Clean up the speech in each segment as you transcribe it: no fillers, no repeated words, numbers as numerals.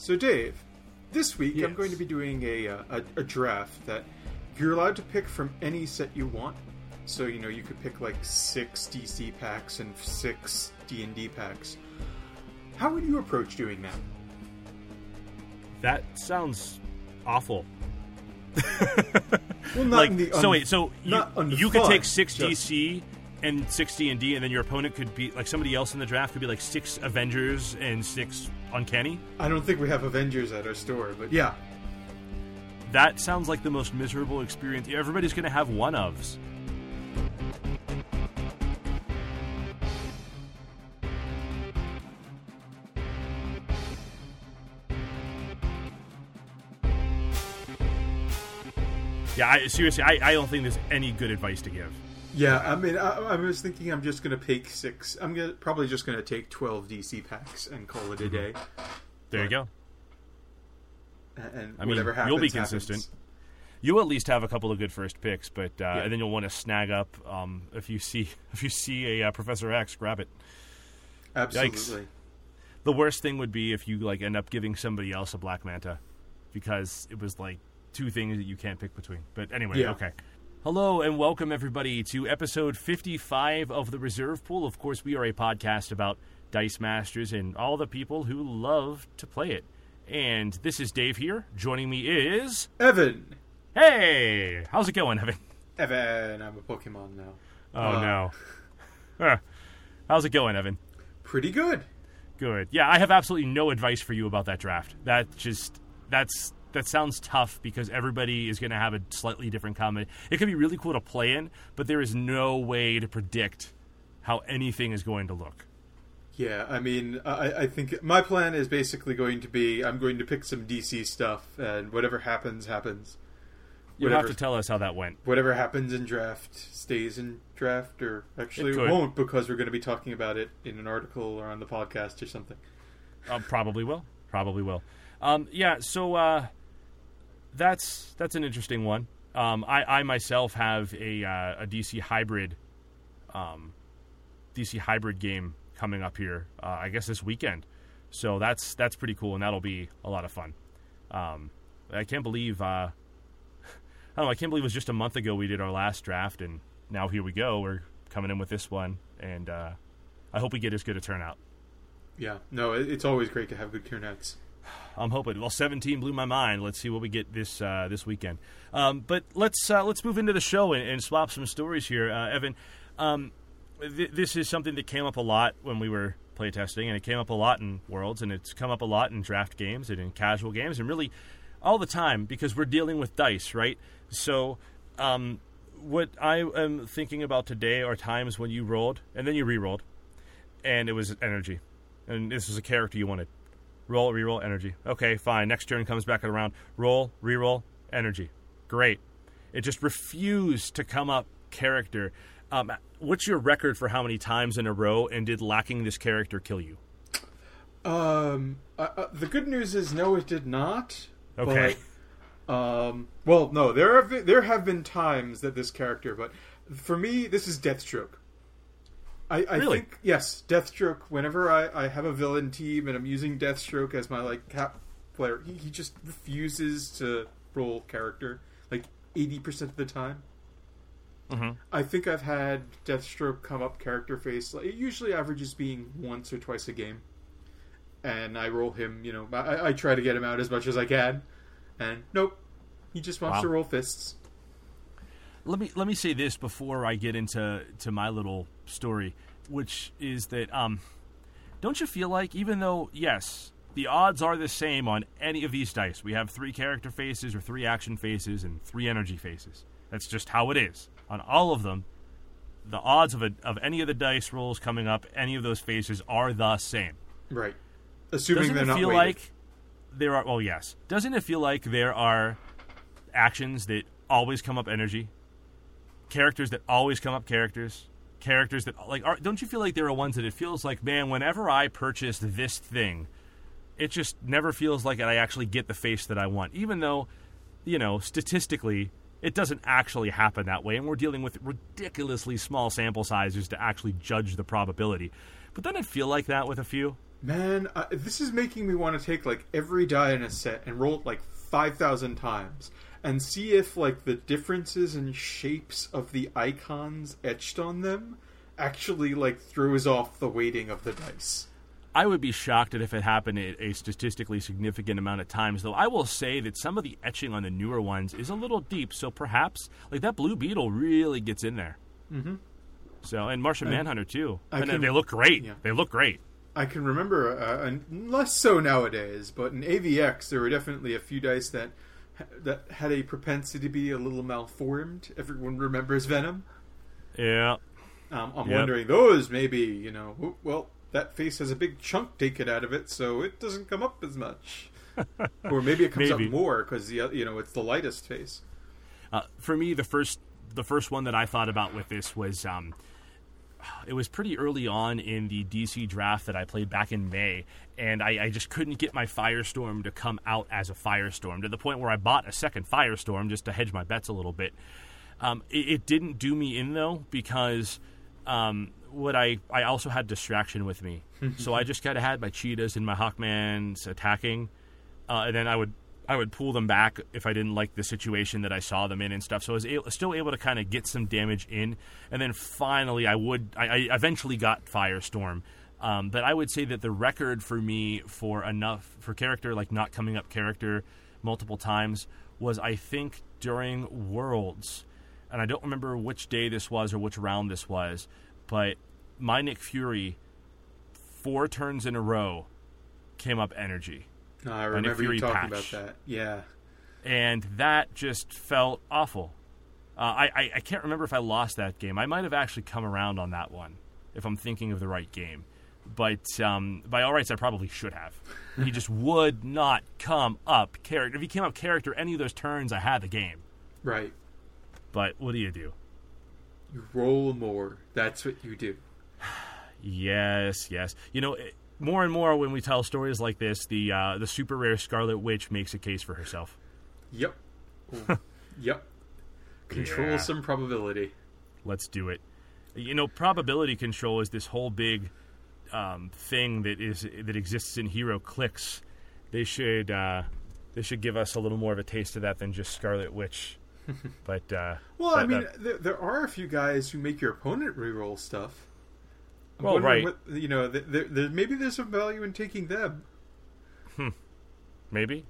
So, Dave, this week Yes. I'm going to be doing a draft that you're allowed to pick from any set you want. So, you could pick like 6 DC packs and 6 D&D packs. How would you approach doing that? That sounds awful. Well, not in the you could take 6 just- DC and 6 D&D, and then your opponent could be like somebody else in the draft could be like 6 Avengers and 6 Uncanny. I don't think we have Avengers at our store, but yeah. That sounds like the most miserable experience. Everybody's going to have one-ofs. Yeah, seriously, I don't think there's any good advice to give. Yeah, I mean, I was thinking I'm just going to pick 6. Probably just going to take 12 DC packs and call it a day. There you go. And I mean, whatever happens, you'll be happens. consistent. You'll at least have a couple of good first picks, but and then you'll want to snag up if you see a Professor X, grab it. Absolutely. Yikes. The worst thing would be if you end up giving somebody else a Black Manta, because it was 2 things that you can't pick between. But anyway, Okay. Hello and welcome everybody to episode 55 of the Reserve Pool. Of course, we are a podcast about Dice Masters and all the people who love to play it. And this is Dave here. Joining me is Evan. Hey, how's it going, Evan? Evan, I'm a Pokemon now. Oh no. How's it going, Evan? Pretty good. Good. Yeah, I have absolutely no advice for you about that draft. That sounds tough because everybody is going to have a slightly different comment. It could be really cool to play in, but there is no way to predict how anything is going to look. Yeah, I mean, I think my plan is basically going to be I'm going to pick some DC stuff, and whatever happens, happens. You have to tell us how that went. Whatever happens in draft stays in draft, or actually it won't, because we're going to be talking about it in an article or on the podcast or something. Probably will. So that's an interesting one. I myself have a DC hybrid game coming up here, I guess this weekend. So that's pretty cool, and that'll be a lot of fun. I can't believe I can't believe it was just a month ago we did our last draft, and now here we go. We're coming in with this one, and I hope we get as good a turnout. Yeah, no, it's always great to have good turnouts. I'm hoping. Well, 17 blew my mind. Let's see what we get this weekend. But let's move into the show and swap some stories here, Evan. This is something that came up a lot when we were playtesting, and it came up a lot in Worlds, and it's come up a lot in draft games and in casual games, and really all the time because we're dealing with dice, right? So what I am thinking about today are times when you rolled, and then you re-rolled, and it was energy. And this is a character you wanted. Roll, re-roll, energy. Okay, fine. Next turn comes back around. Roll, re-roll, energy. Great. It just refused to come up character. What's your record for how many times in a row, and did lacking this character kill you? The good news is no, it did not. Okay. But, well, no, there have been times that this character, but for me, this is Deathstroke. I really? think, yes, Deathstroke, whenever I have a villain team and I'm using Deathstroke as my, cap player, he just refuses to roll character, 80% of the time. Mm-hmm. I think I've had Deathstroke come up character face. It usually averages being once or twice a game. And I roll him, I try to get him out as much as I can. And nope, he just wants to roll fists. Let me say this before I get into my little story, which is that don't you feel like, even though, yes, the odds are the same on any of these dice, we have 3 character faces or 3 action faces and 3 energy faces. That's just how it is. On all of them, the odds of any of the dice rolls coming up, any of those faces are the same. Right. Assuming they're not weighted. Doesn't it feel like there are... Well, yes. Doesn't it feel like there are actions that always come up energy? Characters that always come up characters? Characters that... don't you feel like there are ones that it feels like, man, whenever I purchase this thing, it just never feels like I actually get the face that I want. Even though, statistically, it doesn't actually happen that way, and we're dealing with ridiculously small sample sizes to actually judge the probability. But doesn't it feel like that with a few? Man, this is making me want to take like every die in a set and roll it like 5,000 times and see if like the differences in shapes of the icons etched on them actually like throws off the weighting of the dice. I would be shocked if it happened a statistically significant amount of times, though I will say that some of the etching on the newer ones is a little deep, so perhaps, like, that Blue Beetle really gets in there. Mm-hmm. So, and Martian Manhunter, too. And can, they look great. Yeah. They look great. I can remember, less so nowadays, but in AVX, there were definitely a few dice that had a propensity to be a little malformed. Everyone remembers Venom. Yeah. I'm wondering, those maybe, well, that face has a big chunk taken out of it, so it doesn't come up as much. Or maybe it comes up more because it's the lightest face. For me, the first one that I thought about with this was it was pretty early on in the DC draft that I played back in May, and I just couldn't get my Firestorm to come out as a Firestorm, to the point where I bought a second Firestorm just to hedge my bets a little bit. It didn't do me in, though, because I also had distraction with me. So I just kind of had my cheetahs and my Hawkmans attacking, and then I would pull them back if I didn't like the situation that I saw them in and stuff. So I was still able to kind of get some damage in, and then finally I eventually got Firestorm. But I would say that the record for me for character, like not coming up character multiple times, was I think during Worlds. And I don't remember which day this was or which round this was, but my Nick Fury, 4 turns in a row, came up energy. I remember you talking about that. Yeah. And that just felt awful. I can't remember if I lost that game. I might have actually come around on that one, if I'm thinking of the right game. But by all rights, I probably should have. He just would not come up character. If he came up character any of those turns, I had the game. Right. But what do you do? You roll more. That's what you do. Yes. More and more when we tell stories like this, the super rare Scarlet Witch makes a case for herself. Yep. Yep. Control some probability. Let's do it. Probability control is this whole big thing that exists in Hero Clicks. They should give us a little more of a taste of that than just Scarlet Witch. But there are a few guys who make your opponent reroll stuff. Right. Maybe there's some value in taking them. Maybe.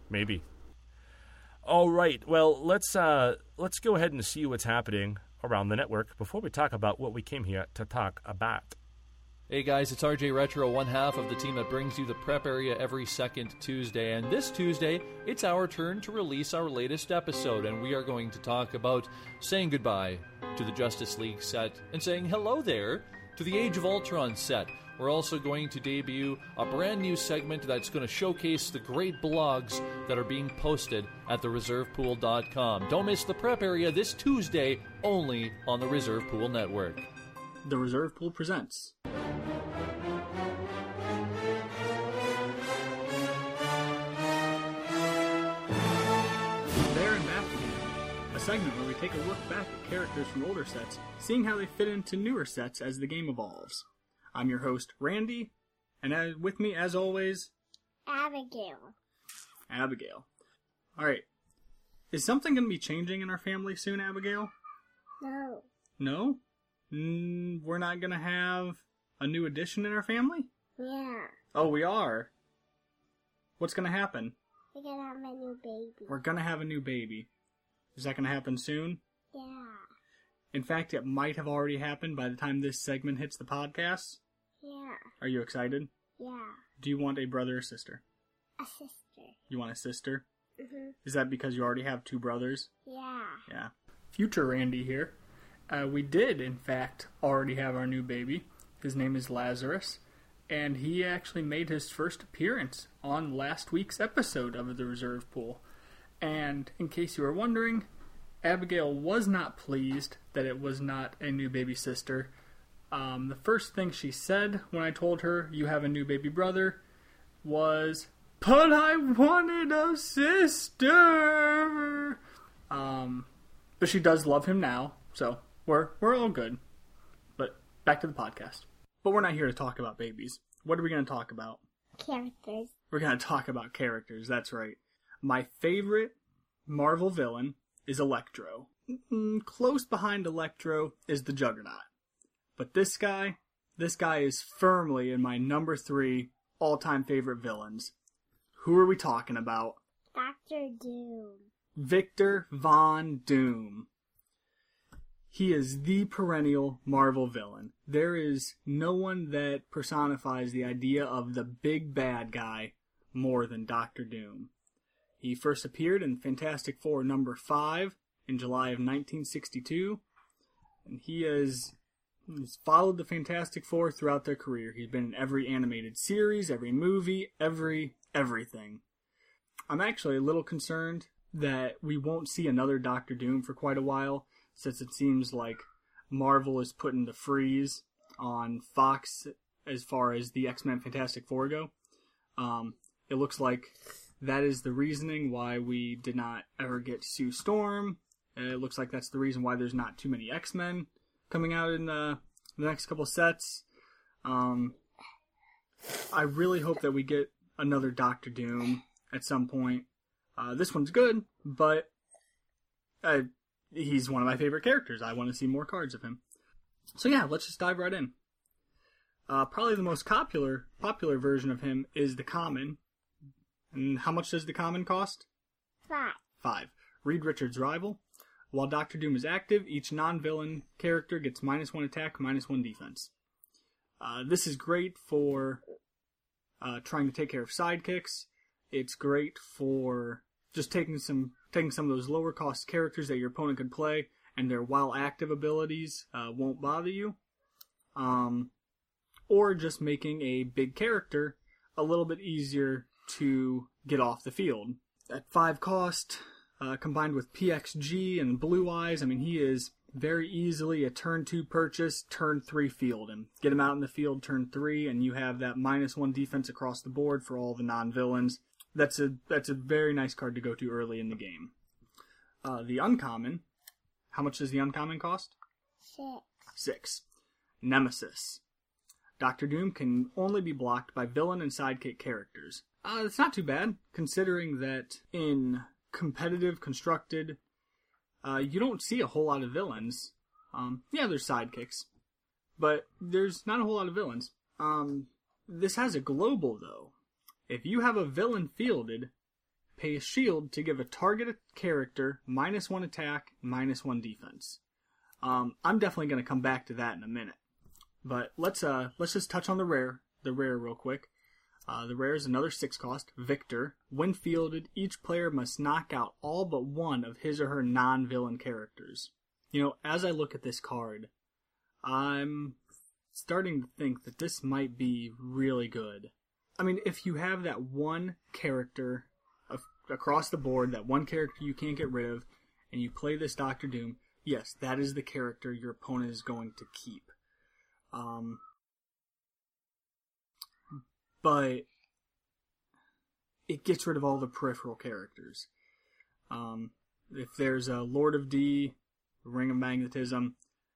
All right. Well, let's go ahead and see what's happening around the network before we talk about what we came here to talk about. Hey guys, it's RJ Retro, one half of the team that brings you the prep area every second Tuesday. And this Tuesday, it's our turn to release our latest episode, and we are going to talk about saying goodbye to the Justice League set and saying hello there to the Age of Ultron set. We're also going to debut a brand new segment that's going to showcase the great blogs that are being posted at thereservepool.com. Don't miss the prep area this Tuesday, only on the Reserve Pool Network. The Reserve Pool presents. There and Back Again, a segment where we take a look back at characters from older sets, seeing how they fit into newer sets as the game evolves. I'm your host, Randy, and with me, as always, Abigail. Alright. Is something going to be changing in our family soon, Abigail? No. No? We're not going to have a new addition in our family? Yeah. Oh, we are? What's going to happen? We're going to have a new baby. We're going to have a new baby. Is that going to happen soon? Yeah. In fact, it might have already happened by the time this segment hits the podcast. Yeah. Are you excited? Yeah. Do you want a brother or sister? A sister. You want a sister? Mm-hmm. Is that because you already have 2 brothers? Yeah. Yeah. Future Randy here. We did, in fact, already have our new baby. His name is Lazarus, and he actually made his first appearance on last week's episode of the Reserve Pool. And in case you were wondering, Abigail was not pleased that it was not a new baby sister. The first thing she said when I told her, you have a new baby brother, was, "But I wanted a sister!" But she does love him now, so we're all good. But back to the podcast. But we're not here to talk about babies. What are we going to talk about? Characters. We're going to talk about characters, that's right. My favorite Marvel villain is Electro. Close behind Electro is the Juggernaut. But this guy is firmly in my number 3 all-time favorite villains. Who are we talking about? Dr. Doom. Victor Von Doom. He is the perennial Marvel villain. There is no one that personifies the idea of the big bad guy more than Dr. Doom. He first appeared in Fantastic Four number 5 in July of 1962, and he's followed the Fantastic Four throughout their career. He's been in every animated series, every movie, everything. I'm actually a little concerned that we won't see another Dr. Doom for quite a while, since it seems like Marvel is putting the freeze on Fox as far as the X-Men Fantastic Four go. It looks like that is the reasoning why we did not ever get Sue Storm. It looks like that's the reason why there's not too many X-Men coming out in the next couple sets. I really hope that we get another Dr. Doom at some point. This one's good, but he's one of my favorite characters. I want to see more cards of him. So yeah, let's just dive right in. Probably the most popular version of him is the Common. And how much does the Common cost? 5. Reed Richards' rival. While Dr. Doom is active, each non-villain character gets -1 attack, -1 defense. This is great for trying to take care of sidekicks. It's great for just taking some of those lower cost characters that your opponent could play, and their while active abilities won't bother you. Or just making a big character a little bit easier to get off the field. At 5 cost, combined with PXG and Blue Eyes, I mean, he is very easily a turn 2 purchase, turn 3 field him. Get him out in the field, turn 3, and you have that -1 defense across the board for all the non-villains. That's a very nice card to go to early in the game. The Uncommon, how much does the Uncommon cost? 6. Nemesis. Dr. Doom can only be blocked by villain and sidekick characters. It's not too bad, considering that in competitive constructed, you don't see a whole lot of villains. Yeah, there's sidekicks, but there's not a whole lot of villains. This has a global, though. If you have a villain fielded, pay a shield to give a targeted character -1 attack, -1 defense. I'm definitely going to come back to that in a minute. But let's just touch on the rare real quick. The rare is another 6 cost, Victor. When fielded, each player must knock out all but one of his or her non-villain characters. You know, as I look at this card, I'm starting to think that this might be really good. I mean, if you have that one character across the board, that one character you can't get rid of, and you play this Dr. Doom, yes, that is the character your opponent is going to keep. But it gets rid of all the peripheral characters. If there's a Lord of D, Ring of Magnetism,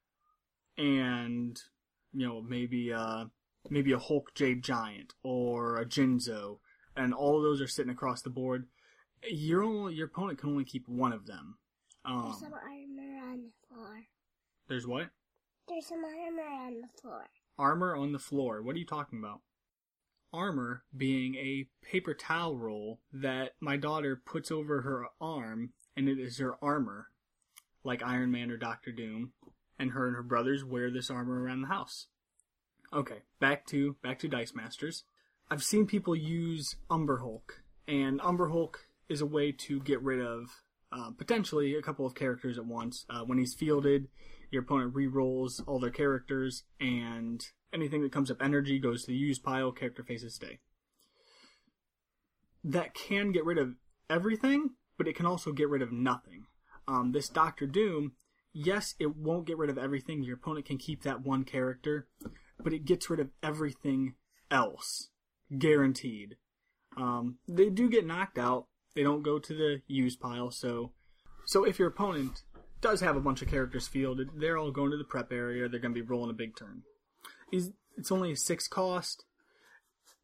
and maybe a Hulk Jade Giant or a Jinzo, and all of those are sitting across the board, your opponent can only keep one of them. There's some armor on the floor. There's what? There's some armor on the floor. Armor on the floor. What are you talking about? Armor being a paper towel roll that my daughter puts over her arm, and it is her armor, like Iron Man or Dr. Doom, and her brothers wear this armor around the house. Okay, back to Dice Masters. I've seen people use Umber Hulk, and Umber Hulk is a way to get rid of potentially a couple of characters at once. When he's fielded, your opponent re-rolls all their characters, and anything that comes up energy goes to the use pile, character faces stay. That can get rid of everything, but it can also get rid of nothing. This Dr. Doom, yes, it won't get rid of everything. Your opponent can keep that one character, but it gets rid of everything else. Guaranteed. They do get knocked out. They don't go to the use pile, so if your opponent does have a bunch of characters fielded, they're all going to the prep area, they're going to be rolling a big turn. It's only a 6 cost,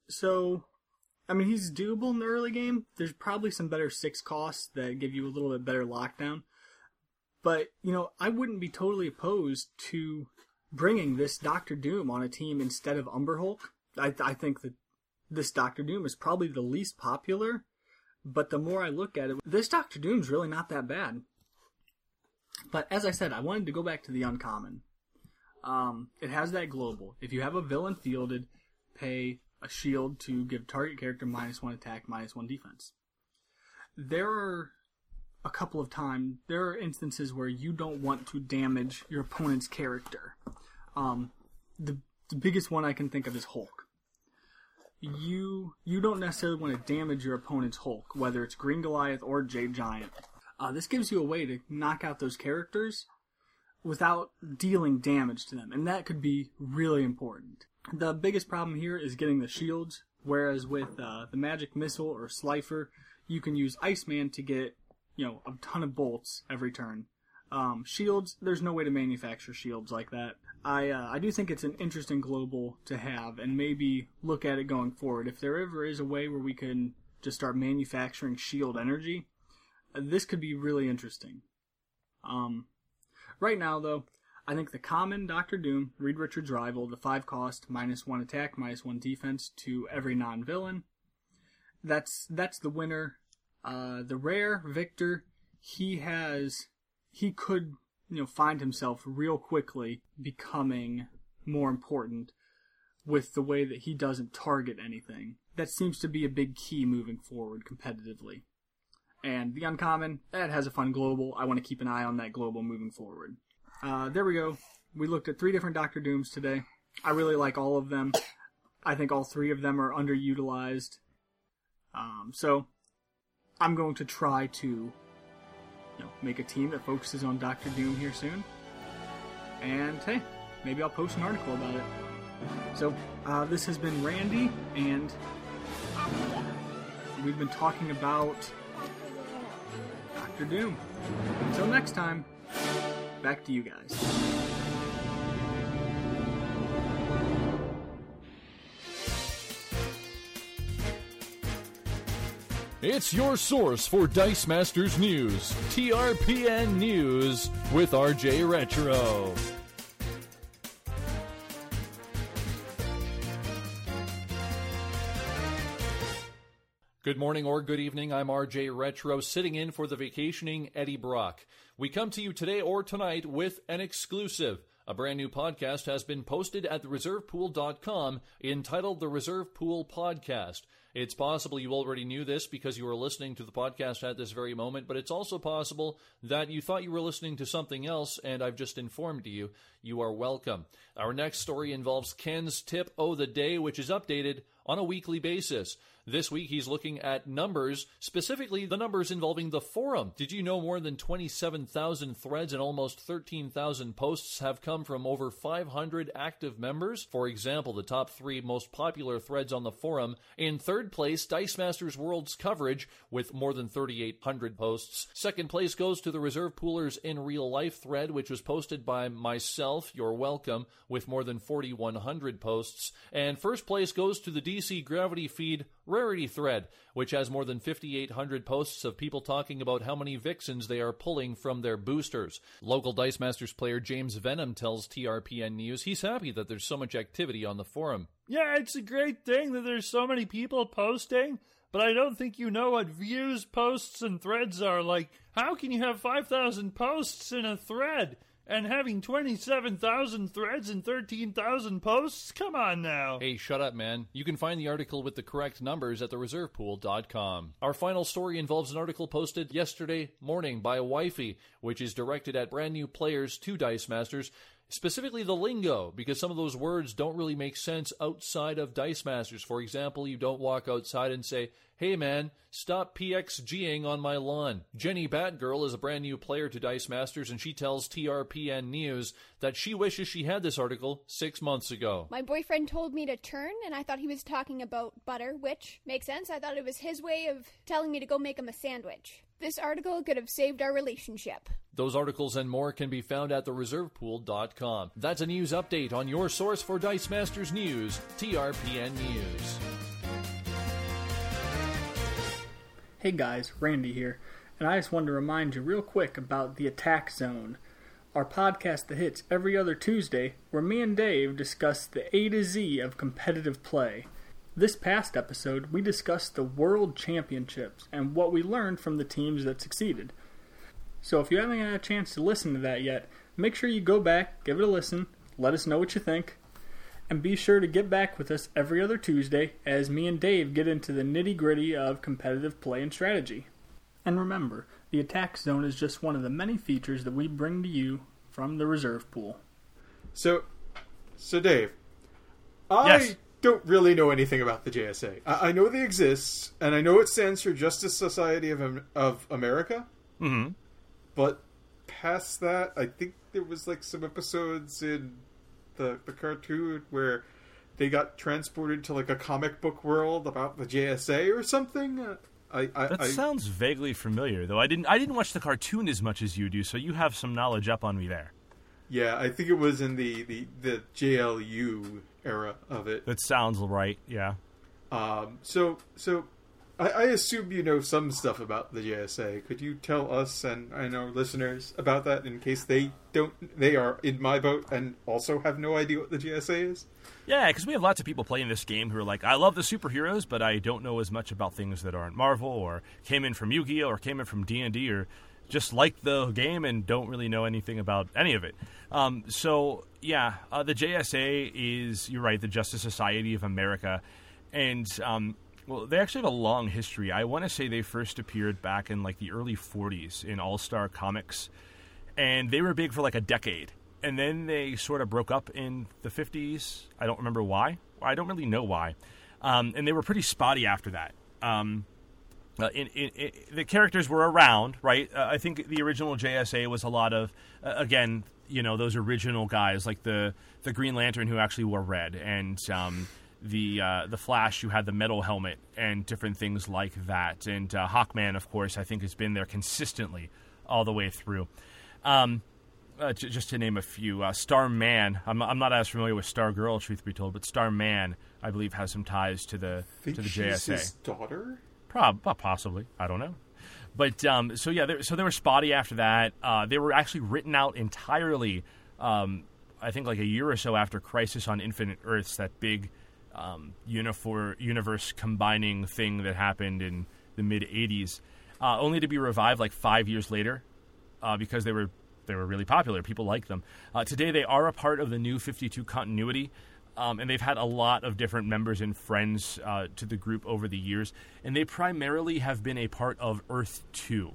So, I mean, he's doable in the early game. There's probably some better 6 costs that give you a little bit better lockdown. But, I wouldn't be totally opposed to bringing this Doctor Doom on a team instead of Umber Hulk. I think that this Doctor Doom is probably the least popular, but the more I look at it, this Doctor Doom's really not that bad. But as I said, I wanted to go back to the uncommon. It has that global. If you have a villain fielded, pay a shield to give target character -1 attack, -1 defense. There are instances where you don't want to damage your opponent's character. The biggest one I can think of is Hulk. You don't necessarily want to damage your opponent's Hulk, whether it's Green Goliath or Jade Giant. This gives you a way to knock out those characters without dealing damage to them, and that could be really important. The biggest problem here is getting the shields, whereas with the Magic Missile or Slifer, you can use Iceman to get a ton of bolts every turn. Shields, there's no way to manufacture shields like that. I do think it's an interesting global to have, and maybe look at it going forward. If there ever is a way where we can just start manufacturing shield energy, this could be really interesting. Right now, though, I think the common Doctor Doom, Reed Richards' rival, the 5 cost, -1 attack, -1 defense to every non-villain. That's the winner. The rare Victor, he could, find himself real quickly becoming more important with the way that he doesn't target anything. That seems to be a big key moving forward competitively. And the uncommon, that has a fun global. I want to keep an eye on that global moving forward. There we go. We looked at 3 different Doctor Dooms today. I really like all of them. I think all 3 of them are underutilized. So I'm going to try to make a team that focuses on Doctor Doom here soon. And hey, maybe I'll post an article about it. So this has been Randy, and we've been talking about Doctor Doom. Until next time, back to you guys. It's your source for Dice Masters news, TRPN News with RJ Retro. Good morning or good evening, I'm RJ Retro, sitting in for the vacationing Eddie Brock. We come to you today or tonight with an exclusive. A brand new podcast has been posted at thereservepool.com entitled The Reserve Pool Podcast. It's possible you already knew this because you were listening to the podcast at this very moment, but it's also possible that you thought you were listening to something else, and I've just informed you. You are welcome. Our next story involves Ken's Tip O' the Day, which is updated on a weekly basis. This week he's looking at numbers, specifically the numbers involving the forum. Did you know more than 27,000 threads and almost 13,000 posts have come from over 500 active members? For example, the top 3 most popular threads on the forum. In third place, Dice Masters World's coverage with more than 3,800 posts. Second place goes to the Reserve Poolers in Real Life thread, which was posted by myself, you're welcome, with more than 4,100 posts. And first place goes to the DC Gravity Feed Rarity thread, which has more than 5,800 posts of people talking about how many Vixens they are pulling from their boosters. Local Dice Masters player James Venom tells TRPN News he's happy that there's so much activity on the forum. Yeah, it's a great thing that there's so many people posting, but I don't think you know what views, posts, and threads are. Like, how can you have 5,000 posts in a thread? And having 27,000 threads and 13,000 posts? Come on now. Hey, shut up, man. You can find the article with the correct numbers at thereservepool.com. Our final story involves an article posted yesterday morning by a wifey, which is directed at brand new players to Dice Masters, specifically the lingo, because some of those words don't really make sense outside of Dice Masters. For example, you don't walk outside and say, "Hey man, stop PXGing on my lawn." Jenny Batgirl is a brand new player to Dice Masters, and she tells TRPN News that she wishes she had this article 6 months ago. My boyfriend told me to turn, and I thought he was talking about butter, which makes sense. I thought it was his way of telling me to go make him a sandwich. This article could have saved our relationship. Those articles and more can be found at thereservepool.com. That's a news update on your source for Dice Masters news, TRPN News. Hey guys, Randy here, and I just wanted to remind you real quick about the Attack Zone, our podcast that hits every other Tuesday, where me and Dave discuss the A to Z of competitive play. This past episode, we discussed the World Championships and what we learned from the teams that succeeded. So if you haven't had a chance to listen to that yet, make sure you go back, give it a listen, let us know what you think, and be sure to get back with us every other Tuesday as me and Dave get into the nitty-gritty of competitive play and strategy. And remember, the Attack Zone is just one of the many features that we bring to you from the reserve pool. So Dave, Yes. I don't really know anything about the JSA. I know they exist, and I know it stands for Justice Society of America. Mm-hmm. But past that, I think there was like some episodes in the cartoon where they got transported to like a comic book world about the JSA or something. That sounds vaguely familiar, though. I didn't watch the cartoon as much as you do, so you have some knowledge up on me there. Yeah, I think it was in the JLU era of it. That sounds right. Yeah. So I assume you know some stuff about the JSA. Could you tell us and our listeners about that in case they don't? They are in my boat and also have no idea what the JSA is. Yeah, because we have lots of people playing this game who are like, I love the superheroes, but I don't know as much about things that aren't Marvel or came in from Yu-Gi-Oh! Or came in from D&D or just like the game and don't really know anything about any of it. The JSA is, you're right, the Justice Society of America. And, well, they actually have a long history. I want to say they first appeared back in, like, the early 40s in All-Star Comics. And they were big for, like, a decade. And then they sort of broke up in the 50s. I don't remember why. I don't really know why. And they were pretty spotty after that. The characters were around, right? I think the original JSA was a lot of, again, you know, those original guys, like the Green Lantern who actually wore red, and the Flash who had the metal helmet, and different things like that. And Hawkman, of course, I think has been there consistently all the way through. Just to name a few, Starman. I'm not as familiar with Stargirl, truth be told, but Starman, I believe, has some ties to the JSA. She's his daughter? Possibly. I don't know. But they were spotty after that. They were actually written out entirely. I think like a year or so after Crisis on Infinite Earths, that big universe combining thing that happened in the mid '80s, only to be revived like 5 years later because they were really popular. People liked them. Today they are a part of the New 52 continuity. And they've had a lot of different members and friends to the group over the years. And they primarily have been a part of Earth 2.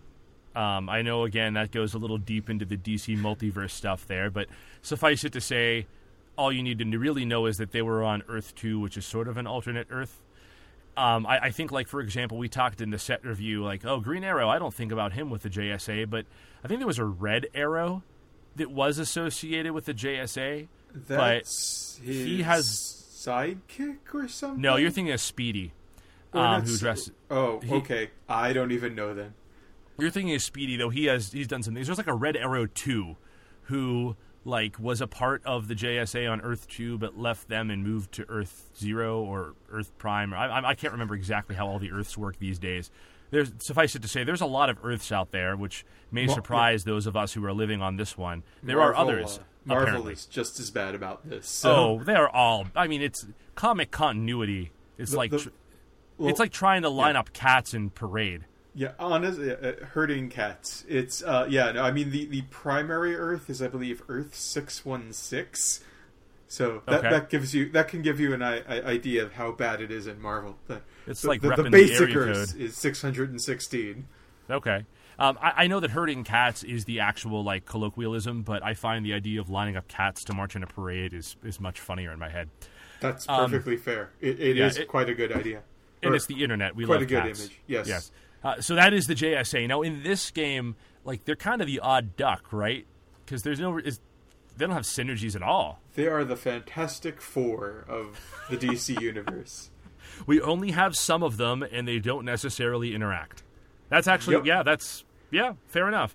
I know, again, that goes a little deep into the DC multiverse stuff there. But suffice it to say, all you need to really know is that they were on Earth 2, which is sort of an alternate Earth. I think, like, for example, we talked in the set review, like, oh, Green Arrow, I don't think about him with the JSA. But I think there was a Red Arrow that was associated with the JSA. That's he has sidekick or something. No, you're thinking of Speedy, who dresses. Oh, okay. I don't even know then. You're thinking of Speedy, though. He's done some things. There's like a Red Arrow 2, who like was a part of the JSA on Earth 2, but left them and moved to Earth 0 or Earth Prime. I can't remember exactly how all the Earths work these days. Suffice it to say, there's a lot of Earths out there, which may surprise those of us who are living on this one. There are others. Marvel apparently is just as bad about this. So. They're all. I mean, it's comic continuity. It's it's like trying to line up cats in Parade. Yeah, honestly, herding cats. It's I mean, the primary Earth is, I believe, Earth 616. So that can give you an idea of how bad it is in Marvel. It's like the repping basic the area Earth code. is 616. Okay. I know that herding cats is the actual like colloquialism, but I find the idea of lining up cats to march in a parade is much funnier in my head. That's perfectly fair. It is quite a good idea. And it's the internet. We quite love a good cats. image. Yes. So that is the JSA. Now in this game, like they're kind of the odd duck, right? Because they don't have synergies at all. They are the Fantastic Four of the DC universe. We only have some of them, and they don't necessarily interact. That's actually fair enough.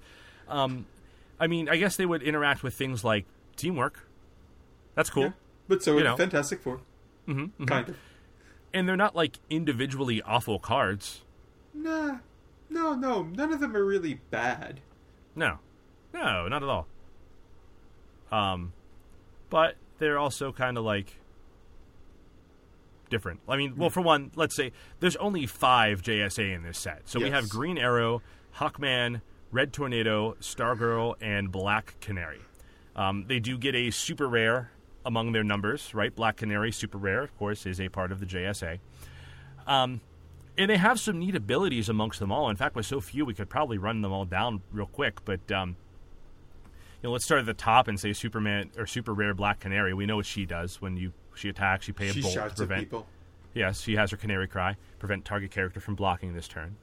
I mean, I guess they would interact with things like teamwork. That's cool. Yeah, but so it's Fantastic Four. Mm-hmm. Kind of. And they're not like individually awful cards. Nah. No, none of them are really bad. No, not at all. But they're also kind of like different. I mean, well, for one, let's say there's only 5 JSA in this set. So we have Green Arrow, Hawkman, Red Tornado, Stargirl, and Black Canary. They do get a super rare among their numbers, right? Black Canary, super rare, of course, is a part of the JSA. And they have some neat abilities amongst them all. In fact, with so few, we could probably run them all down real quick. But let's start at the top and say Superman or super rare Black Canary. We know what she does when she attacks. You pay a bolt to prevent. At people. Yes, she has her canary cry, prevent target character from blocking this turn.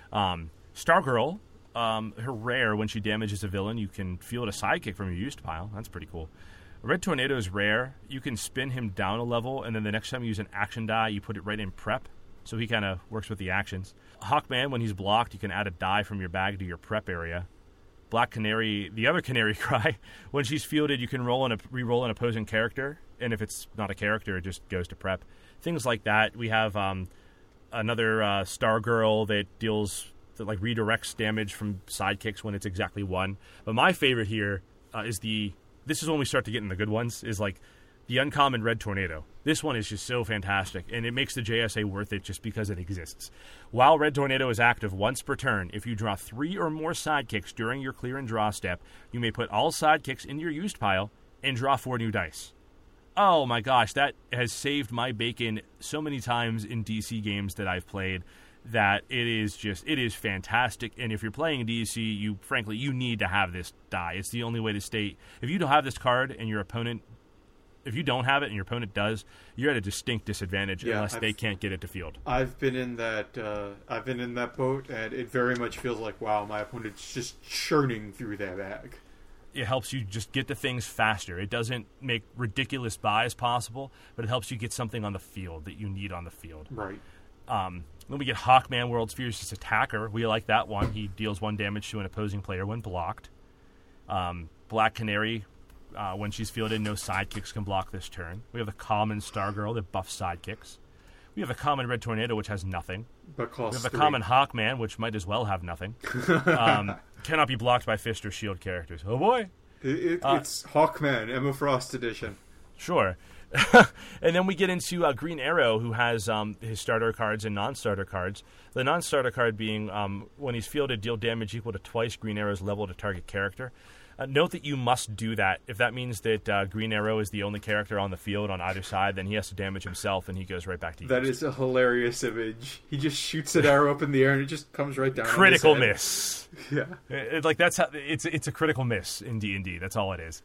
Stargirl, her rare, when she damages a villain, you can field a sidekick from your used pile. That's pretty cool. Red Tornado is rare. You can spin him down a level, and then the next time you use an action die, you put it right in prep. So he kind of works with the actions. Hawkman, when he's blocked, you can add a die from your bag to your prep area. Black Canary, the other canary cry, when she's fielded, you can re-roll an opposing character, and if it's not a character, it just goes to prep. Things like that. We have another Stargirl that redirects damage from sidekicks when it's exactly 1. But my favorite here is this is when we start to get in the good ones, is like the uncommon Red Tornado. This one is just so fantastic, and it makes the JSA worth it just because it exists. While Red Tornado is active once per turn, if you draw 3 or more sidekicks during your clear and draw step, you may put all sidekicks into your used pile and draw 4 new dice. Oh my gosh, that has saved my bacon so many times in DC games that I've played that it is fantastic. And if you're playing DC, you need to have this die. It's the only way to stay. If you don't have this card and if you don't have it and your opponent does, you're at a distinct disadvantage unless they can't get it to field. I've been in that boat, and it very much feels like, wow, my opponent's just churning through that bag. It helps you just get to things faster. It doesn't make ridiculous buys possible, but it helps you get something on the field that you need on the field. Right. Then we get Hawkman, World's Fiercest Attacker. We like that one. He deals 1 damage to an opposing player when blocked. Black Canary, when she's fielded, no sidekicks can block this turn. We have the common Stargirl that buffs sidekicks. We have the common Red Tornado, which has nothing. But costs we have the 3. common Hawkman, which might as well have nothing. Cannot be blocked by fist or shield characters. Oh boy! It's Hawkman, Emma Frost edition. Sure. And then we get into Green Arrow, who has his starter cards and non-starter cards. The non-starter card being, when he's fielded, deal damage equal to twice Green Arrow's level to target character. Note that you must do that. If that means that Green Arrow is the only character on the field on either side, then he has to damage himself, and he goes right back to you. That is a hilarious image. He just shoots an arrow up in the air, and it just comes right down. Critical miss. Yeah, that's how it's a critical miss in D&D. That's all it is.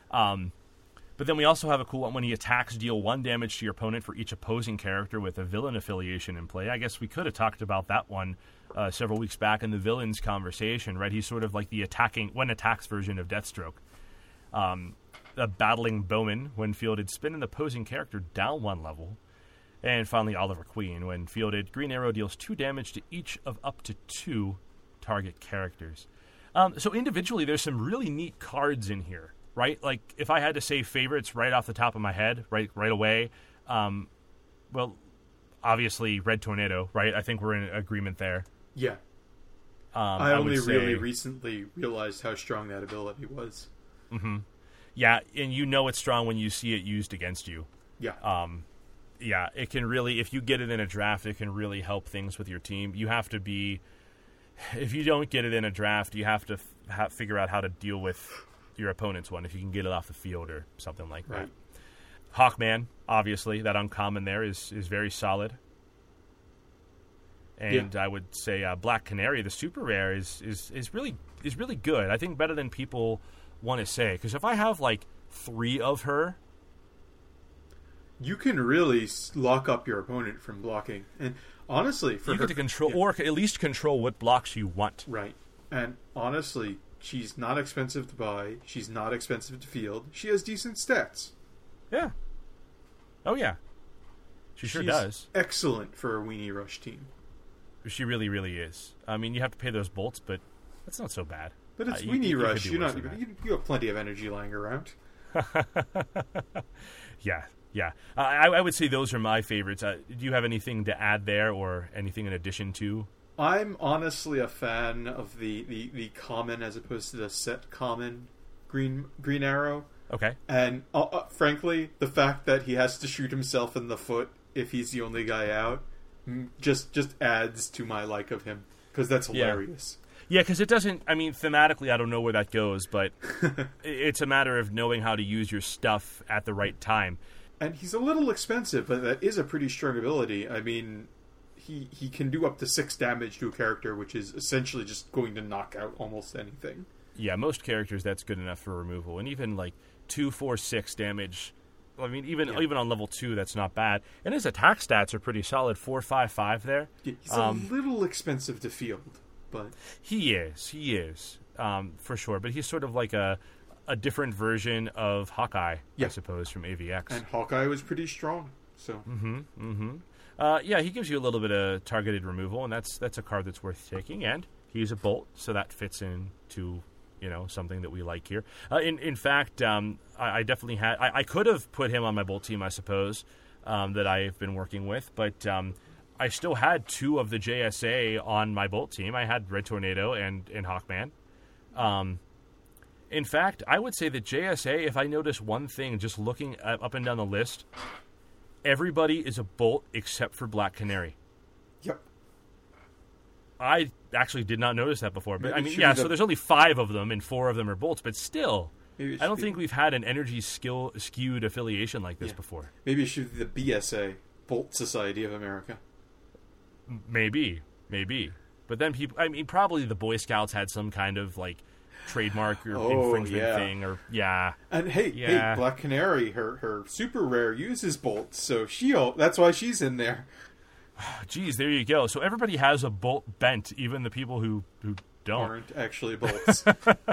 But then we also have a cool one when he attacks, deal 1 damage to your opponent for each opposing character with a villain affiliation in play. I guess we could have talked about that one several weeks back in the villains conversation, right? He's sort of like the attacks version of Deathstroke. A battling bowman, when fielded, spin an opposing character down 1 level. And finally, Oliver Queen, when fielded, Green Arrow deals 2 damage to each of up to 2 target characters. So individually, there's some really neat cards in here, right? Like, if I had to say favorites right off the top of my head, right away, well, obviously Red Tornado, right? I think we're in agreement there. Yeah. I only really recently realized how strong that ability was. Mm-hmm. Yeah, and you know it's strong when you see it used against you. Yeah. Yeah, it can really, if you get it in a draft, it can really help things with your team. You have to be, if you don't get it in a draft, you have to figure out how to deal with your opponent's one, if you can get it off the field or something like that. Hawkman, obviously, that uncommon there is very solid. And I would say Black Canary, the super rare, is really good. I think better than people want to say. Because if I have like 3 of her, you can really lock up your opponent from blocking. And honestly, you get to control, or at least control what blocks you want. Right. And honestly, she's not expensive to buy. She's not expensive to field. She has decent stats. Yeah. Oh yeah. She's does. Excellent for a Weenie Rush team. She really, really is. I mean, you have to pay those bolts, but that's not so bad. But it's Weenie Rush. You have plenty of energy lying around. Yeah. I would say those are my favorites. Do you have anything to add there, or anything in addition to I'm honestly a fan of the common as opposed to the set common Green Arrow. Okay. And frankly, the fact that he has to shoot himself in the foot if he's the only guy out just adds to my like of him, because that's hilarious. Yeah, because it doesn't... I mean, thematically, I don't know where that goes, but it's a matter of knowing how to use your stuff at the right time. And he's a little expensive, but that is a pretty strong ability. I mean, he can do up to 6 damage to a character, which is essentially just going to knock out almost anything. Yeah, most characters, that's good enough for removal. And even, 2, 4, 6 damage... I mean, even on level 2, that's not bad. And his attack stats are pretty solid. 4, 5, 5 there. Yeah, he's a little expensive to field, but... He is, for sure. But he's sort of like a different version of Hawkeye, I suppose, from AVX. And Hawkeye was pretty strong, so... Yeah, he gives you a little bit of targeted removal, and that's a card that's worth taking. And he's a bolt, so that fits into... something that we like here. In fact, I definitely had... I could have put him on my Bolt team, I suppose, that I've been working with, but I still had 2 of the JSA on my Bolt team. I had Red Tornado and Hawkman. In fact, I would say that JSA, if I notice one thing, just looking up and down the list, everybody is a Bolt except for Black Canary. Yep. I actually did not notice that before. But so there's only 5 of them, and 4 of them are bolts. But still, I don't think we've had an energy skewed affiliation like this before. Maybe it should be the BSA, Bolt Society of America. Maybe. But then people, probably the Boy Scouts had some kind of, trademark or infringement thing. And hey, Black Canary, her super rare uses bolts, so that's why she's in there. Geez, there you go. So everybody has a bolt bent, even the people who don't. Aren't actually bolts.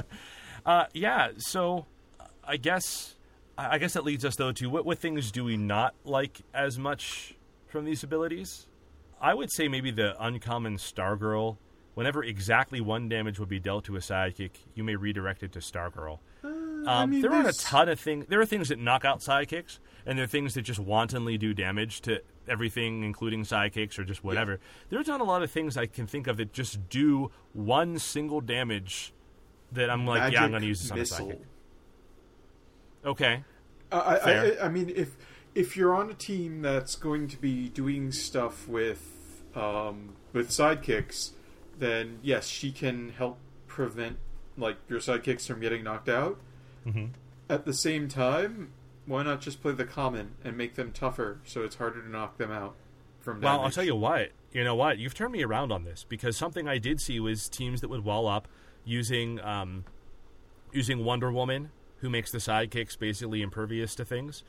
So I guess that leads us, though, to what things do we not like as much from these abilities? I would say maybe the uncommon Stargirl. Whenever exactly 1 damage would be dealt to a sidekick, you may redirect it to Stargirl. There aren't a ton of things. There are things that knock out sidekicks, and there are things that just wantonly do damage to everything, including sidekicks or just whatever. Yeah. There's not a lot of things I can think of that just do 1 single damage that I'm like, I'm going to use this on a sidekick. Okay. I mean, if you're on a team that's going to be doing stuff with sidekicks, then yes, she can help prevent your sidekicks from getting knocked out. Mm-hmm. At the same time, why not just play the common and make them tougher so it's harder to knock them out from damage? Well, I'll tell you what. You know what? You've turned me around on this, because something I did see was teams that would wall up using Wonder Woman, who makes the sidekicks basically impervious to things.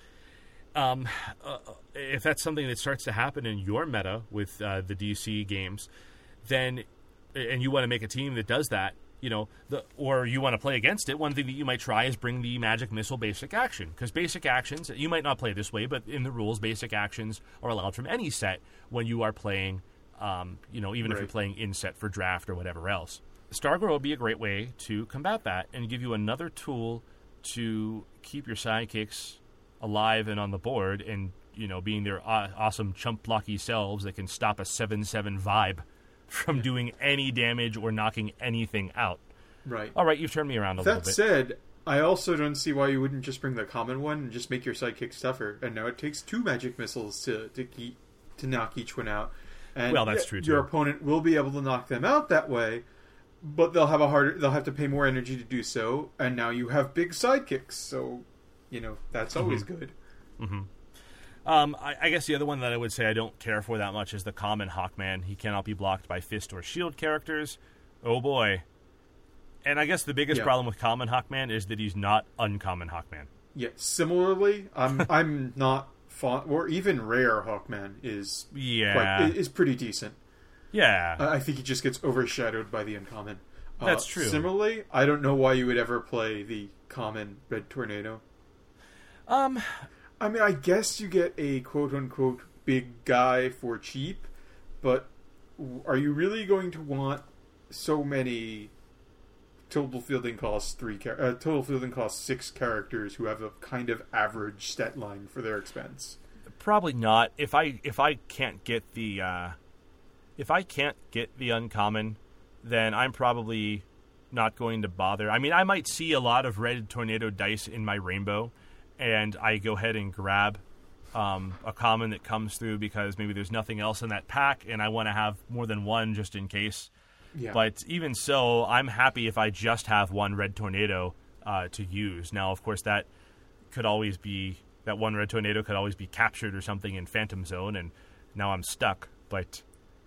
If that's something that starts to happen in your meta with the DC games, then, and you want to make a team that does that, or you want to play against it, one thing that you might try is bring the Magic Missile basic action. Because basic actions, you might not play this way, but in the rules, basic actions are allowed from any set when you are playing, even if you're playing in set for draft or whatever else. Stargirl would be a great way to combat that and give you another tool to keep your sidekicks alive and on the board, and, being their awesome chump blocky selves that can stop a 7/7 vibe from doing any damage or knocking anything out. Right. All right, you've turned me around a little bit. That said, I also don't see why you wouldn't just bring the common one and just make your sidekicks tougher. And now it takes 2 magic missiles to knock each one out. And that's true too. Your opponent will be able to knock them out that way, but they'll have to pay more energy to do so. And now you have big sidekicks, so that's always good. Mm-hmm. I guess the other one that I would say I don't care for that much is the common Hawkman. He cannot be blocked by fist or shield characters. Oh boy. And I guess the biggest problem with common Hawkman is that he's not uncommon Hawkman. Yeah, similarly, I'm not fond, or even rare Hawkman is pretty decent. Yeah. I think he just gets overshadowed by the uncommon. That's true. Similarly, I don't know why you would ever play the common Red Tornado. I mean, I guess you get a quote-unquote big guy for cheap, but are you really going to want so many total fielding costs 6 characters who have a kind of average stat line for their expense? Probably not. If I can't get the if I can't get the uncommon, then I'm probably not going to bother. I mean, I might see a lot of red tornado dice in my rainbow, and I go ahead and grab a common that comes through because maybe there's nothing else in that pack, and I want to have more than one just in case. Yeah. But even so, I'm happy if I just have one red tornado to use. Now, of course, that one red tornado could always be captured or something in Phantom Zone, and now I'm stuck. But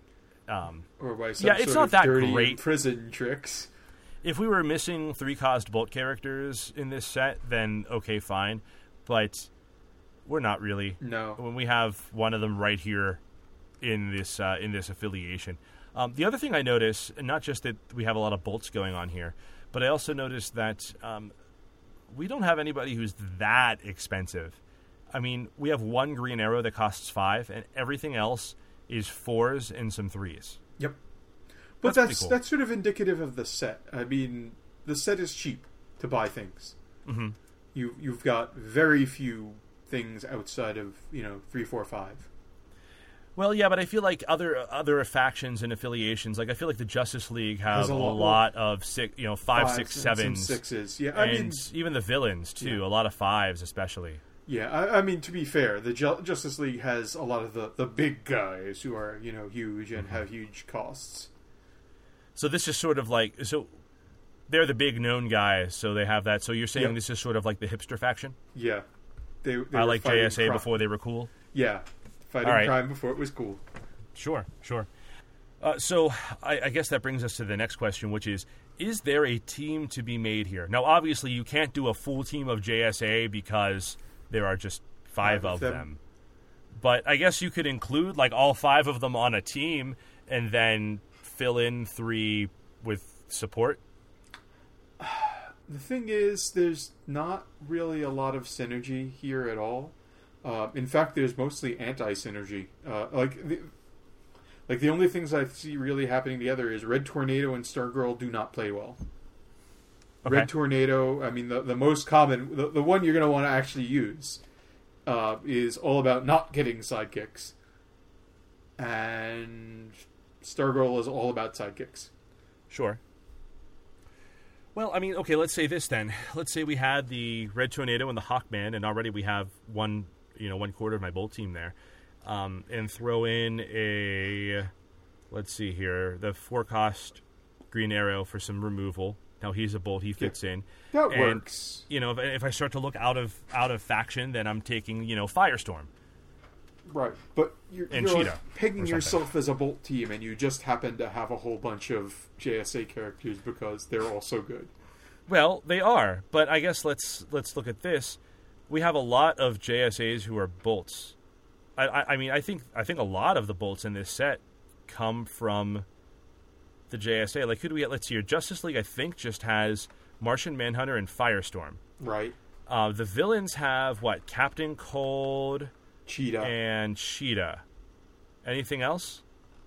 or by some it's sort not of that dirty great. Prison tricks. If we were missing 3-cost bolt characters in this set, then okay, fine. But we're not really. No. When we have one of them right here in this affiliation. The other thing I notice, and not just that we have a lot of bolts going on here, but I also noticed that we don't have anybody who's that expensive. I mean, we have one green arrow that costs 5, and everything else is 4s and some 3s. Yep. But That's cool. that's sort of indicative of the set. I mean, the set is cheap to buy things. Mm-hmm. You've got very few things outside of 3, 4, 5. Well, yeah, but I feel like other factions and affiliations, like I feel like the Justice League have a lot lot of 5, 6, 7s, some 6s. Yeah, and even the villains too. Yeah. A lot of 5s, especially. Yeah, I mean, to be fair, the Justice League has a lot of the big guys who are huge and have huge costs. So this is sort of like they're the big known guys, so they have that. So you're saying Yep. This is sort of like the hipster faction? Yeah, they I were like fighting JSA crime. before they were cool. Yeah, fighting All right. crime before it was cool. Sure. So I guess that brings us to the next question, which is there a team to be made here? Now, obviously, you can't do a full team of JSA because there are just 5 of them. But I guess you could include like all 5 of them on a team and then fill in 3 with support. The thing is, there's not really a lot of synergy here at all. In fact, there's mostly anti-synergy. Like the only things I see really happening together is Red Tornado and Stargirl do not play well. Okay. Red Tornado, I mean, the most common, the one you're going to want to actually use is all about not getting sidekicks. And Stargirl is all about sidekicks. Sure. Well, I mean, okay, let's say this then. Let's say we had the Red Tornado and the Hawkman, and already we have one quarter of my Bolt team there. And throw in let's see here, the 4-cost Green Arrow for some removal. Now he's a Bolt, he fits in. That and, works. If I start to look out of faction, then I'm taking, Firestorm. Right, but you're Cheetah, like pegging or something. yourself as a Bolt team, and you just happen to have a whole bunch of JSA characters because they're all so good. Well, they are, but I guess let's look at this. We have a lot of JSAs who are Bolts. I mean, I think a lot of the Bolts in this set come from the JSA. Like, who do we get? Let's see here. Justice League, I think, just has Martian Manhunter and Firestorm. Right. The villains have, what? Captain Cold... Cheetah. And Cheetah. Anything else?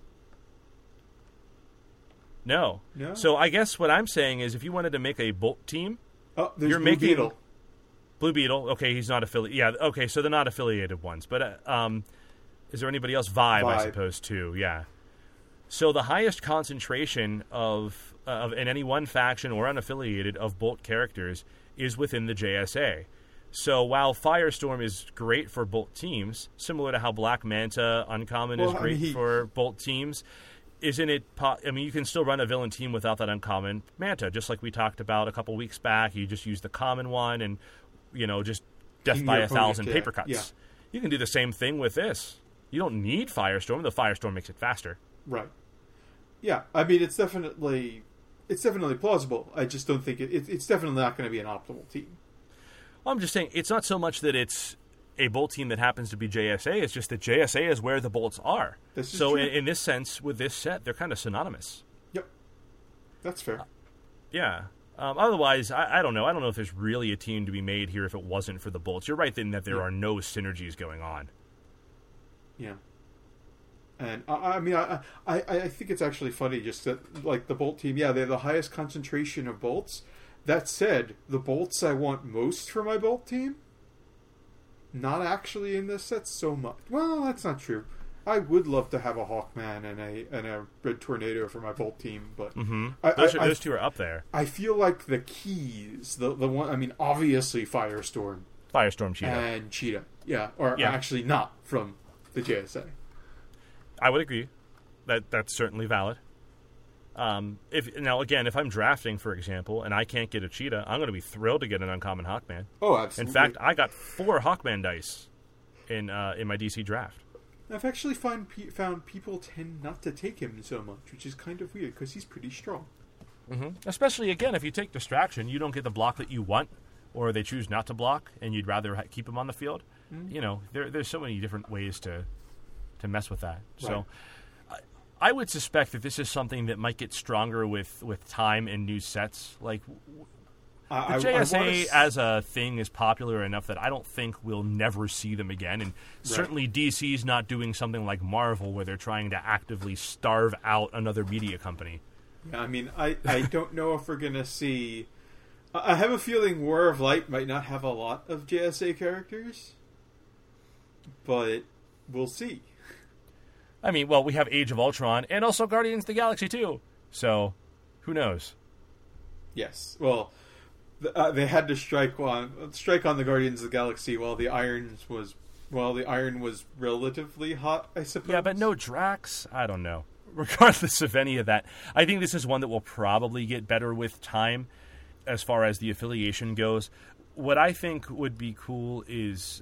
No. So I guess what I'm saying is if you wanted to make a Bolt team... Oh, there's you're Blue making... Beetle. Blue Beetle. Okay, he's not affiliated. Yeah, okay, so they're not affiliated ones. But is there anybody else? Vibe, I suppose, too. Yeah. So the highest concentration of in any one faction or unaffiliated of Bolt characters is within the JSA. So while Firestorm is great for Bolt teams, similar to how Black Manta Uncommon is great for Bolt teams, isn't it... you can still run a villain team without that Uncommon Manta, just like we talked about a couple weeks back. You just use the common one and, just death by 1,000 paper cuts. Yeah. You can do the same thing with this. You don't need Firestorm. The Firestorm makes it faster. Right. Yeah, I mean, it's definitely plausible. I just don't think it's definitely not going to be an optimal team. Well, I'm just saying, it's not so much that it's a Bolt team that happens to be JSA, it's just that JSA is where the Bolts are. So in this sense, with this set, they're kind of synonymous. Yep. That's fair. Yeah. Otherwise, I don't know. I don't know if there's really a team to be made here if it wasn't for the Bolts. You're right in that there are no synergies going on. Yeah. And I think it's actually funny just that, like, the Bolt team, yeah, they're the highest concentration of Bolts. That said, the Bolts I want most for my Bolt team, not actually in this set so much. Well, that's not true. I would love to have a Hawkman and a Red Tornado for my Bolt team, but Those two are up there. I feel like the keys, the one, I mean, obviously Firestorm Cheetah. and Cheetah, or Yeah. actually not from the JSA. I would agree. That's certainly valid. If I'm drafting, for example, and I can't get a Cheetah, I'm going to be thrilled to get an uncommon Hawkman. Oh, absolutely. In fact, I got 4 Hawkman dice in my DC draft. I've actually found people tend not to take him so much, which is kind of weird because he's pretty strong. Mm-hmm. Especially, again, if you take Distraction, you don't get the block that you want, or they choose not to block, and you'd rather keep him on the field. Mm-hmm. You know, there's so many different ways to mess with that. Right. So I would suspect that this is something that might get stronger with time and new sets. Like, the JSA as a thing is popular enough that I don't think we'll never see them again. And certainly DC's not doing something like Marvel where they're trying to actively starve out another media company. Yeah, I mean, I don't know if we're going to see... I have a feeling War of Light might not have a lot of JSA characters, but we'll see. I mean, well, we have Age of Ultron and also Guardians of the Galaxy too. So, who knows? Yes. Well... they had to strike on the Guardians of the Galaxy while the Iron was relatively hot, I suppose. Yeah, but no Drax. I don't know. Regardless of any of that, I think this is one that will probably get better with time, as far as the affiliation goes. What I think would be cool is,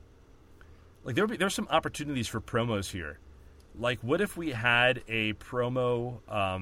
there's some opportunities for promos here. Like, what if we had a promo?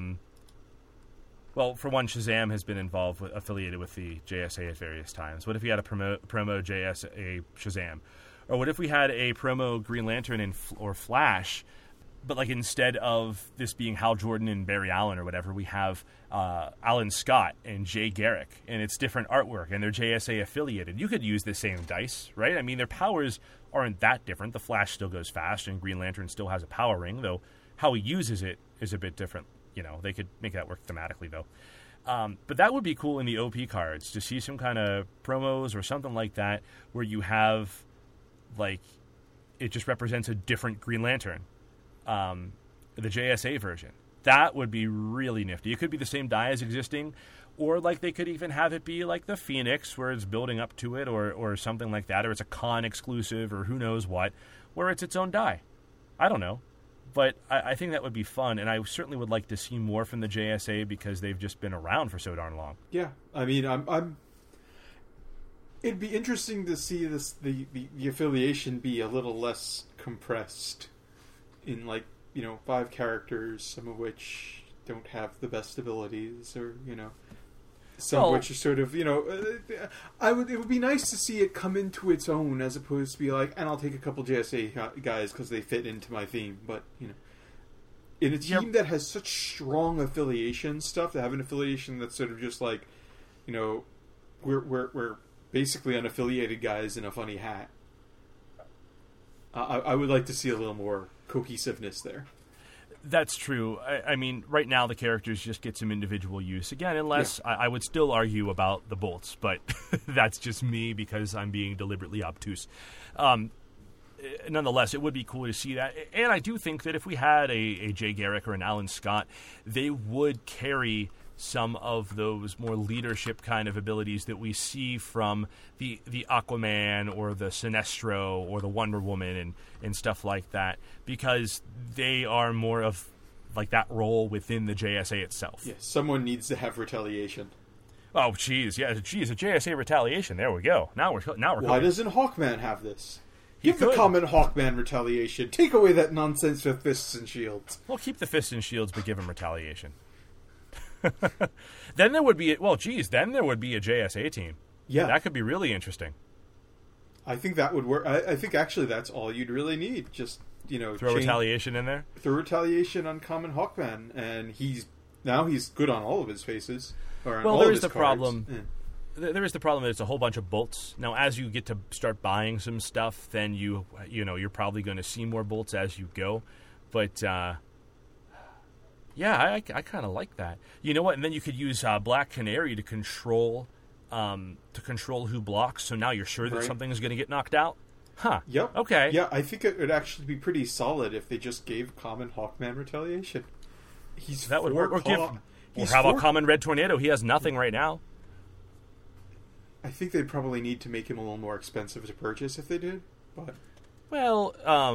Well, for one, Shazam has been affiliated with the JSA at various times. What if we had a promo JSA Shazam? Or what if we had a promo Green Lantern or Flash, but like instead of this being Hal Jordan and Barry Allen or whatever, we have Alan Scott and Jay Garrick, and it's different artwork, and they're JSA affiliated. You could use the same dice, right? I mean, their powers aren't that different. The Flash still goes fast, and Green Lantern still has a power ring, though how he uses it is a bit different. You know, they could make that work thematically, though. But that would be cool in the OP cards, to see some kind of promos or something like that where you have, like, it just represents a different Green Lantern, the JSA version. That would be really nifty. It could be the same die as existing, or, like, they could even have it be like the Phoenix, where it's building up to it, or something like that, or it's a con exclusive, or who knows what, where it's its own die. I don't know. But I think that would be fun, and I certainly would like to see more from the JSA because they've just been around for so darn long. Yeah, I mean, it'd be interesting to see the affiliation be a little less compressed in, like, 5 characters, some of which don't have the best abilities, or some of which are sort of it would be nice to see it come into its own, as opposed to be like, and I'll take a couple JSA guys because they fit into my theme. But in a team that has such strong affiliation stuff, to have an affiliation that's sort of just like, we're basically unaffiliated guys in a funny hat. I would like to see a little more cohesiveness there. That's true. I mean, right now the characters just get some individual use. Again, unless I would still argue about the bolts, but that's just me because I'm being deliberately obtuse. Nonetheless, it would be cool to see that. And I do think that if we had a Jay Garrick or an Alan Scott, they would carry some of those more leadership kind of abilities that we see from the Aquaman or the Sinestro or the Wonder Woman and stuff like that, because they are more of like that role within the JSA itself. Yes, someone needs to have retaliation. Oh, geez, a JSA retaliation. There we go. Now we're Why doesn't Hawkman have this? Give the common Hawkman retaliation. Take away that nonsense with fists and shields. Well, keep the fists and shields, but give him retaliation. Then there would be a JSA team. Yeah. That could be really interesting. I think that would work. I think actually that's all you'd really need. Just, throw retaliation in there? Throw retaliation on common Hawkman, and he's good on all of his faces. There is the problem. Yeah. There is the problem that it's a whole bunch of bolts. Now, as you get to start buying some stuff, then you're probably going to see more bolts as you go. But yeah, I kind of like that. You know what? And then you could use Black Canary to control who blocks. So now you're sure that something is going to get knocked out. Huh. Yep. Okay. Yeah, I think it would actually be pretty solid if they just gave Common Hawkman retaliation. That would work. Or he's how about four- Common Red Tornado? He has nothing right now. I think they'd probably need to make him a little more expensive to purchase if they did. But Well,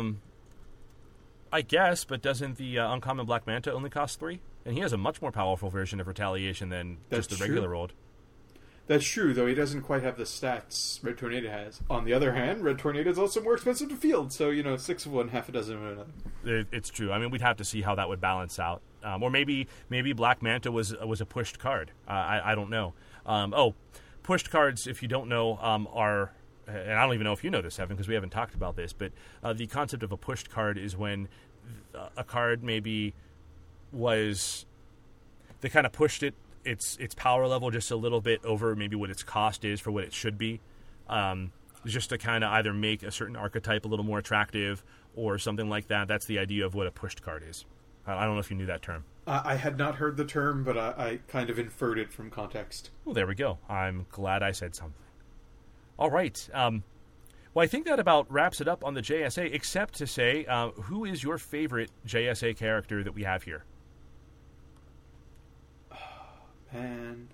I guess, but doesn't the Uncommon Black Manta only cost 3? And he has a much more powerful version of retaliation than That's just the true. regular old. that's true, though he doesn't quite have the stats Red Tornado has. On the other hand, Red Tornado is also more expensive to field, so, 6 of one, half a dozen of another. It's true. I mean, we'd have to see how that would balance out. Or maybe Black Manta was a pushed card. I don't know. Pushed cards, if you don't know, are... And I don't even know if you know this, Evan, because we haven't talked about this, but the concept of a pushed card is when a card maybe was... They kind of pushed its power level just a little bit over maybe what its cost is for what it should be. Just to kind of either make a certain archetype a little more attractive or something like that. That's the idea of what a pushed card is. I don't know if you knew that term. I had not heard the term, but I kind of inferred it from context. Well, there we go. I'm glad I said something. All right. Well, I think that about wraps it up on the JSA, except to say, who is your favorite JSA character that we have here? Man,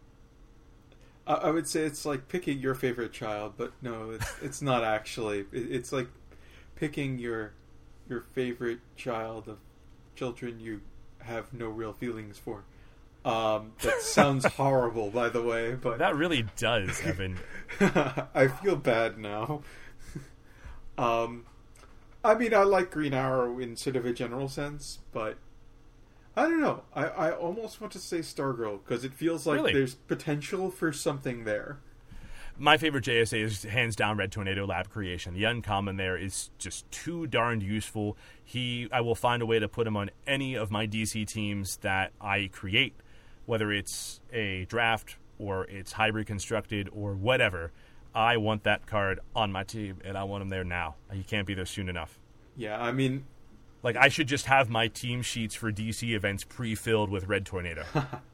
I would say it's like picking your favorite child, but no, it's not actually. It's like picking your favorite child of children you have no real feelings for. That sounds horrible, by the way, but That really does, Evan. I feel bad now. I mean, I like Green Arrow in sort of a general sense, but I don't know. I almost want to say Stargirl, because it feels like Really? there's potential for something there. My favorite JSA is hands down Red Tornado Lab Creation. The uncommon there is just too darned useful. I will find a way to put him on any of my DC teams that I create, whether it's a draft or it's hybrid constructed or whatever. I want that card on my team, and I want him there now. He can't be there soon enough. Yeah, I mean, Like, I should just have my team sheets for DC events pre-filled with Red Tornado.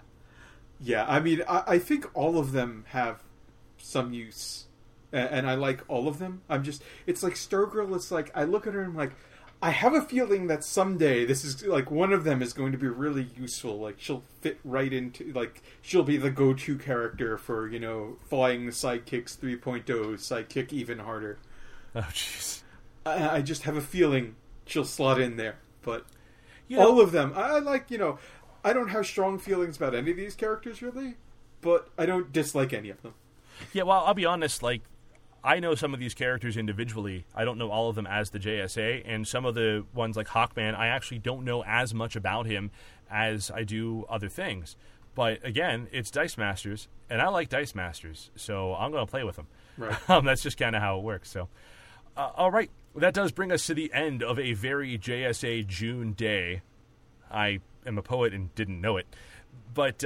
yeah, I mean, I think all of them have some use, and I like all of them. It's like Stargirl, it's like, I look at her and I'm like, I have a feeling that someday this is, like, one of them is going to be really useful. Like, she'll fit right into, like, she'll be the go-to character for, flying the sidekicks 3.0, sidekick even harder. Oh, jeez. I just have a feeling she'll slot in there. But You know- all of them, I like, I don't have strong feelings about any of these characters, really, but I don't dislike any of them. Yeah, well, I'll be honest, like, I know some of these characters individually. I don't know all of them as the JSA, and some of the ones like Hawkman, I actually don't know as much about him as I do other things. But again, it's Dice Masters, and I like Dice Masters, so I'm going to play with them. Right. That's just kind of how it works. So, all right, that does bring us to the end of a very JSA June day. I am a poet and didn't know it, but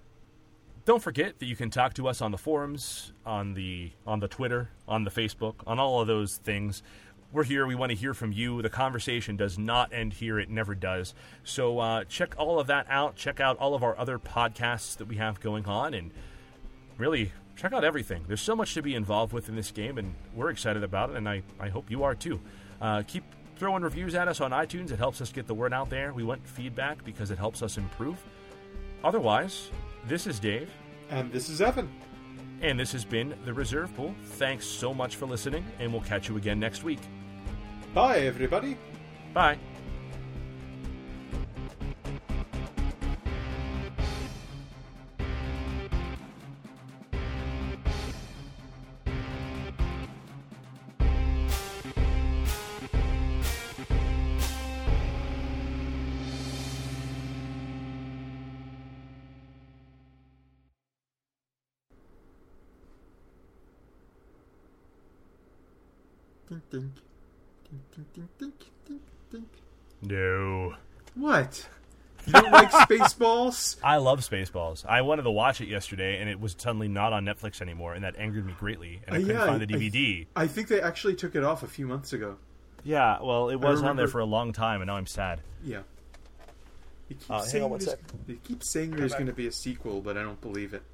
don't forget that you can talk to us on the forums, on the Twitter, on the Facebook, on all of those things. We're here. We want to hear from you. The conversation does not end here. It never does. So check all of that out. Check out all of our other podcasts that we have going on, and really check out everything. There's so much to be involved with in this game, and we're excited about it, and I hope you are too. Keep throwing reviews at us on iTunes. It helps us get the word out there. We want feedback because it helps us improve. Otherwise, this is Dave. And this is Evan. And this has been The Reserve Pool. Thanks so much for listening, and we'll catch you again next week. Bye, everybody. Bye. Dink, dink. Dink, dink, dink, dink, dink, dink. No. What? You don't like Spaceballs? I love Spaceballs. I wanted to watch it yesterday, and it was suddenly not on Netflix anymore, and that angered me greatly, and I couldn't find the DVD. I think they actually took it off a few months ago. Yeah, well, it was on there remember- for a long time, and now I'm sad. Yeah. They keep hang on saying one there's- sec. They keep saying there's going to be a sequel, but I don't believe it.